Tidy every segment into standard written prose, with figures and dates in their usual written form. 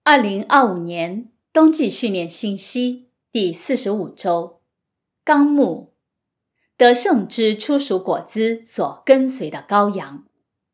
2025年冬季训练信息第45周，纲目：得胜之初熟果子所跟随的羔羊。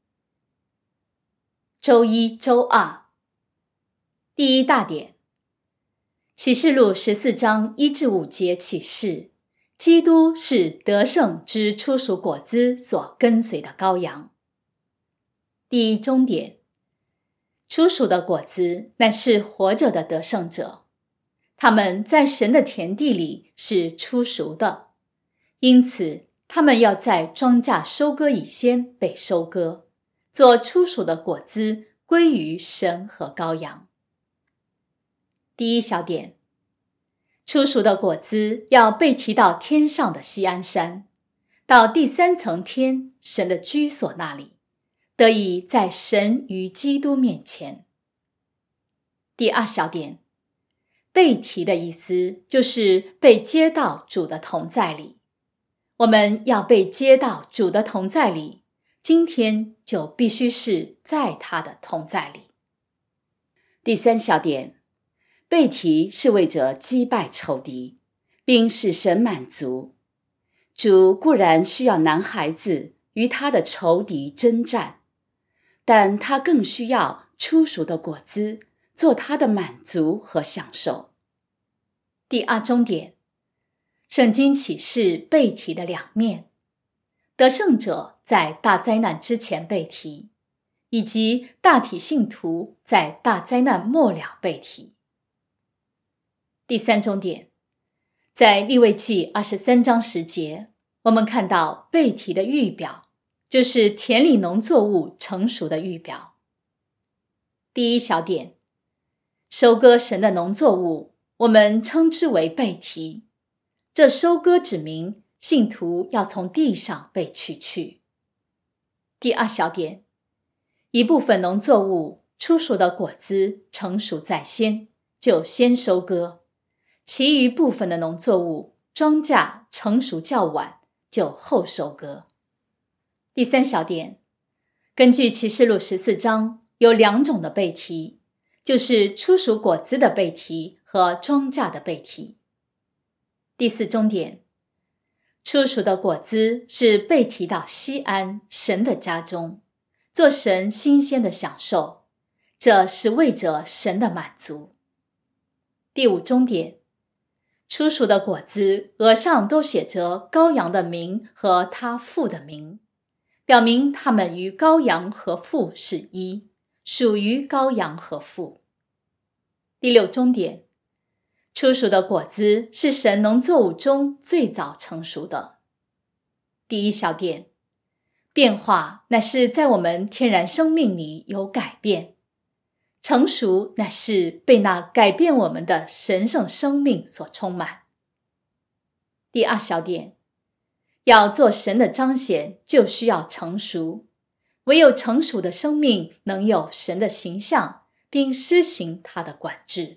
周一、周二。第一大点，启示录14章1至5节启示，基督是得胜之初熟果子所跟随的羔羊。第一中点，初熟的果子乃是活着的得胜者，他们在神的田地里是初熟的，因此他们要在庄稼收割以先被收割，做初熟的果子归于神和羔羊。第一小点，初熟的果子要被提到天上的锡安山，到第三层天神的居所那里，得以在神与基督面前。第二小点，被提的意思就是被接到主的同在里。我们要被接到主的同在里，今天就必须是在他的同在里。第三小点，被提是为着击败仇敌，并使神满足。主固然需要男孩子与他的仇敌征战，但他更需要初熟的果子做他的满足和享受。第二中点，圣经启示被提的两面，得胜者在大灾难之前被提，以及大体信徒在大灾难末了被提。第三中点，在利未记23章10节，我们看到被提的预表，就是田里农作物成熟的预表。第一小点，收割神的农作物，我们称之为被提。这收割指明信徒要从地上被取去。第二小点，一部分农作物初熟的果子成熟在先，就先收割；其余部分的农作物庄稼成熟较晚，就后收割。第三小点，根据启示录14章，有两种的被提，就是初熟果子的被提和庄稼的被提。第四中点，初熟的果子是被提到锡安神的家中，做神新鲜的享受，这是为着神的满足。第五中点，初熟的果子额上都写着羔羊的名和他父的名，表明他们与羔羊和父是一，属于羔羊和父。第六中点，初熟的果子是神农作物中最早成熟的。第一小点，变化乃是在我们天然生命里有改变，成熟乃是被那改变我们的神圣生命所充满。第二小点，要做神的彰显，就需要成熟，唯有成熟的生命能有神的形象，并施行他的管制。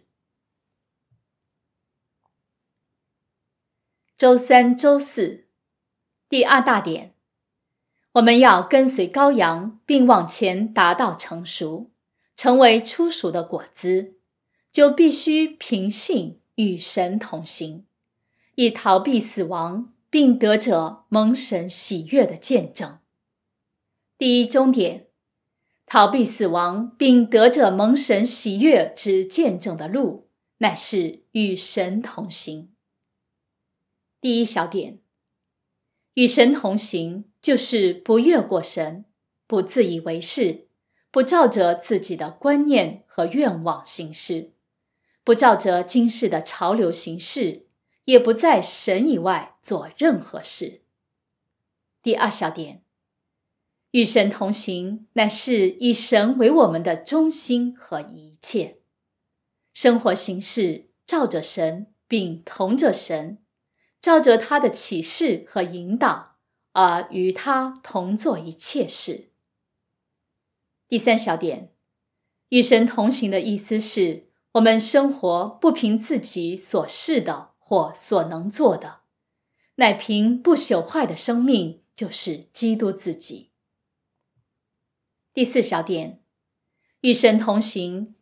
周三、周四。第二大点，我们要跟随羔羊，并往前达到成熟，成为初熟的果子，就必须凭信与神同行，以逃避死亡，并得着蒙神喜悦的见证。第一中点，逃避死亡并得着蒙神喜悦之见证的路，乃是与神同行。第一小点，与神同行就是不越过神，不自以为是，不照着自己的观念和愿望行事，不照着今世的潮流行事，也不在神以外做任何事。第二小点，与神同行乃是以神为我们的中心和一切，生活行事照着神，并同着神，照着他的启示和引导，而与他同做一切事。第三小点，与神同行的意思是，我们生活不凭自己所是的或所能做的，乃凭不朽坏的生命，就是基督自己。第四小点，与神同行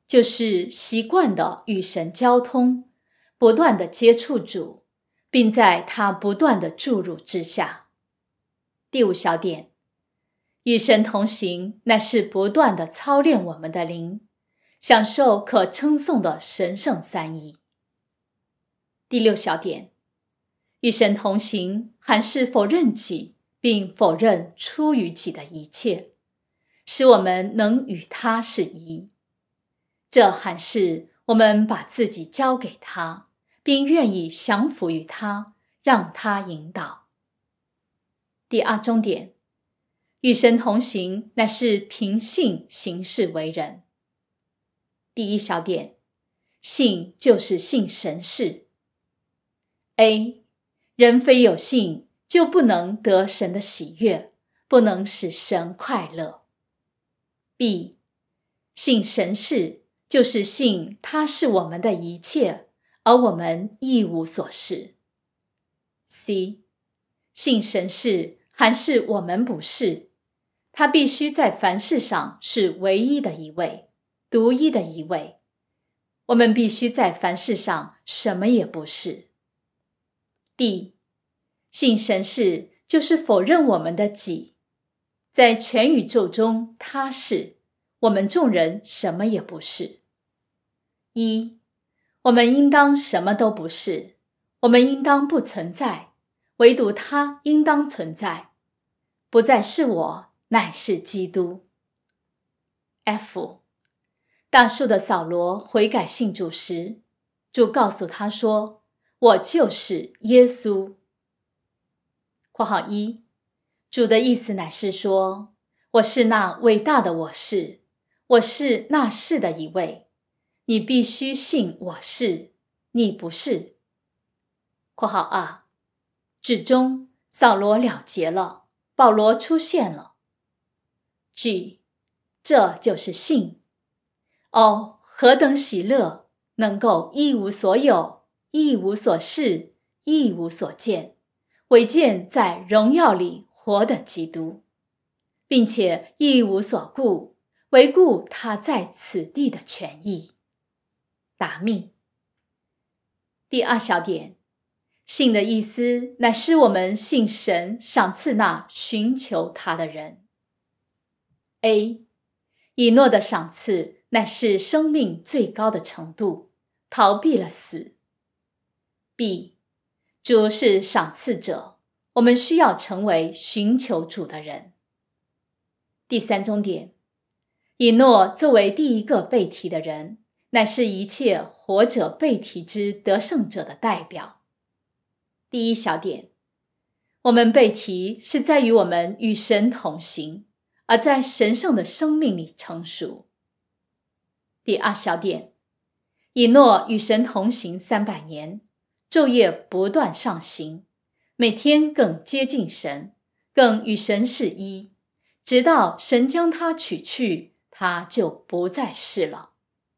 就是习惯的与神交通，不断的接触主，并在他不断的注入之下。第5小点，与神同行乃是不断的操练我们的灵，享受可称颂的神圣三一。第6小点，与神同行还是否认己，并否认出于己的一切，使我们能与他是一。这还是我们把自己交给他，并愿意降服于他，让他引导。第2中点，与神同行乃是凭信行事为人。第1小点，信就是信神事。A. 人非有信，就不能得神的喜悦，不能使神快乐。B. 信神事，就是信他是我们的一切，而我们一无所是。C. 信神事还是我们不是，他必须在凡事上是唯一的一位，独一的一位，我们必须在凡事上什么也不是。D. 信神事就是否认我们的己，在全宇宙中他是，我们众人什么也不是。1. 我们应当什么都不是，我们应当不存在，唯独他应当存在，不再是我，乃是基督。F. 大数的扫罗悔改信主时，主告诉他说，我就是耶稣。括号1，主的意思乃是说，我是那伟大的我是，我是那是的一位，你必须信我是，你不是。括号2，至终扫罗了结了，保罗出现了。G， 这就是信。哦，何等喜乐，能够一无所有，一无所事，一无所见，唯见在荣耀里活的基督，并且一无所顾，唯顾他在此地的权益。达密。第2小点，信的意思乃是我们信神赏赐那寻求他的人。A. 以诺的赏赐乃是生命最高的程度，逃避了死。B. 主是赏赐者，我们需要成为寻求主的人。第3中点，以诺作为第一个被提的人，乃是一切活着被提之得胜者的代表。第1小点，我们被提是在于我们与神同行，而在神圣的生命里成熟。第2小点，以诺与神同行300年，昼夜不断上行，每天更接近神，更与神是一，直到神将他取去，他就不再是了。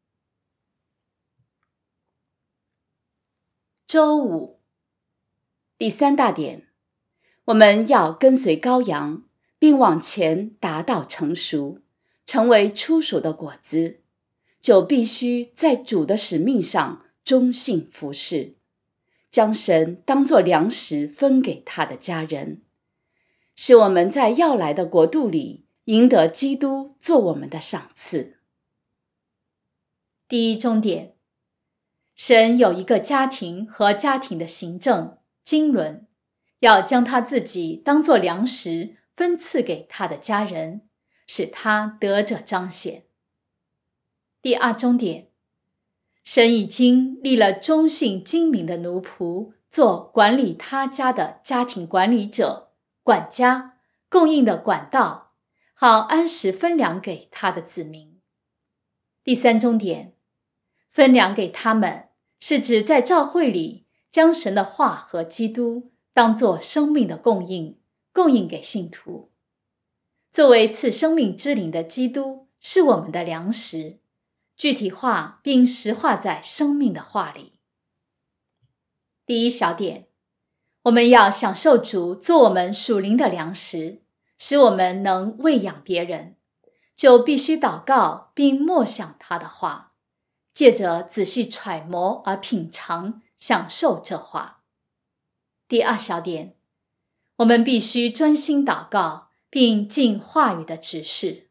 周5，第3大点，我们要跟随羔羊，并往前达到成熟，成为初熟的果子，就必须在主的使命上忠信服侍，将神当作粮食分给他的家人，使我们在要来的国度里赢得基督做我们的赏赐。第1中点，神有一个家庭和家庭的行政经纶，要将他自己当作粮食分赐给他的家人，使他得着彰显。第2中点，神已经立了忠信精明的奴仆，做管理他家的家庭管理者、管家、供应的管道，好按时分粮给他的子民。第3中点，分粮给他们，是指在教会里将神的话和基督当作生命的供应给信徒。作为赐生命之灵的基督是我们的粮食，具体化并实化在生命的话里。第1小点，我们要享受主做我们属灵的粮食，使我们能喂养别人，就必须祷告并默想他的话， 借着仔细揣摩而品尝、享受这话。第二小点，我们必须专心祷告，并尽话语的指示。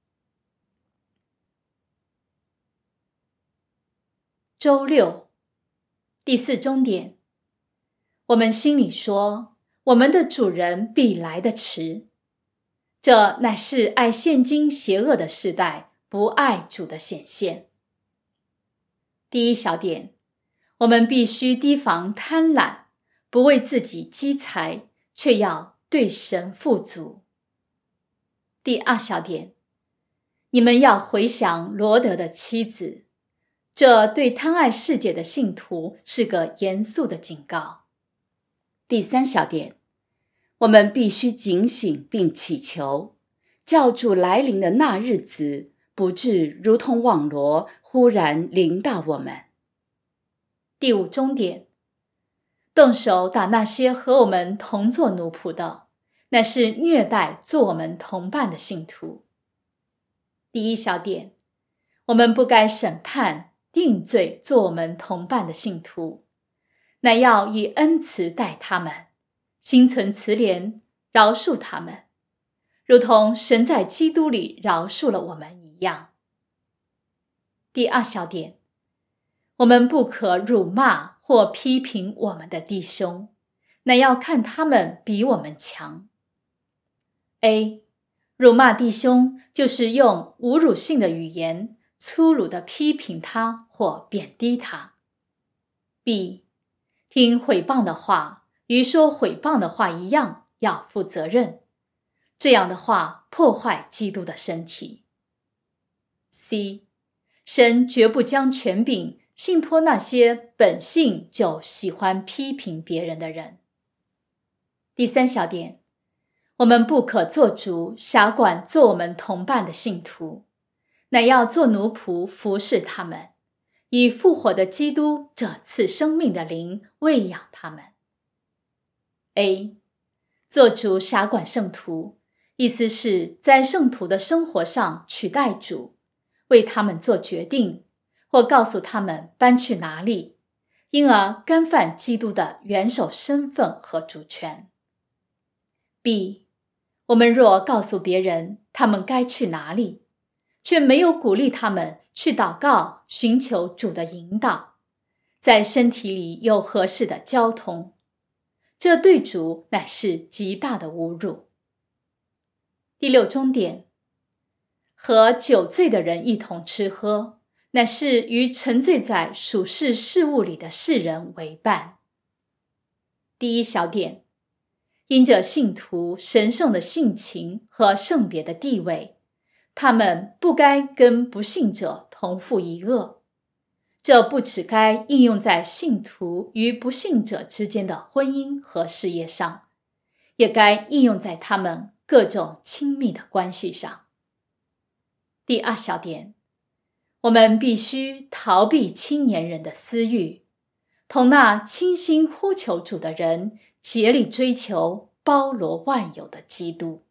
周六，第四中点，我们心里说，我们的主人必来得迟。这乃是爱现今邪恶的世代不爱主的显现。第一小点，我们必须提防贪婪，不为自己积财，却要对神富足。第二小点，你们要回想罗德的妻子，这对贪爱世界的信徒是个严肃的警告。第三小点，我们必须警醒并祈求，叫主来临的那日子不至如同网罗忽然临到我们。第五中点，动手打那些和我们同作奴仆的，乃是虐待做我们同伴的信徒。第一小点，我们不该审判、定罪做我们同伴的信徒，乃要以恩慈待他们，心存慈怜，饶恕他们，如同神在基督里饶恕了我们一样。第二小点，我们不可辱骂或批评我们的弟兄，乃要看他们比我们强。A. 辱骂弟兄就是用侮辱性的语言粗鲁地批评他或贬低他。B. 听毁谤的话与说毁谤的话一样，要负责任，这样的话破坏基督的身体。C. 神绝不将权柄信托那些本性就喜欢批评别人的人。第三小点，我们不可做主辖管做我们同伴的信徒，乃要做奴仆服侍他们，以复活的基督这赐生命的灵喂养他们。A. 做主辖管圣徒，意思是在圣徒的生活上取代主，为他们做决定，或告诉他们搬去哪里，因而干犯基督的元首身份和主权。B. 我们若告诉别人他们该去哪里，却没有鼓励他们去祷告，寻求主的引导，在身体里有合适的交通，这对主乃是极大的侮辱。第六中点，和酒醉的人一同吃喝，乃是与沉醉在属世事物里的世人为伴。第一小点，因着信徒神圣的性情和圣别的地位，他们不该跟不信者同负一恶。这不只该应用在信徒与不信者之间的婚姻和事业上，也该应用在他们各种亲密的关系上。第二小点，我们必须逃避青年人的私欲，同那倾心呼求主的人竭力追求包罗万有的基督。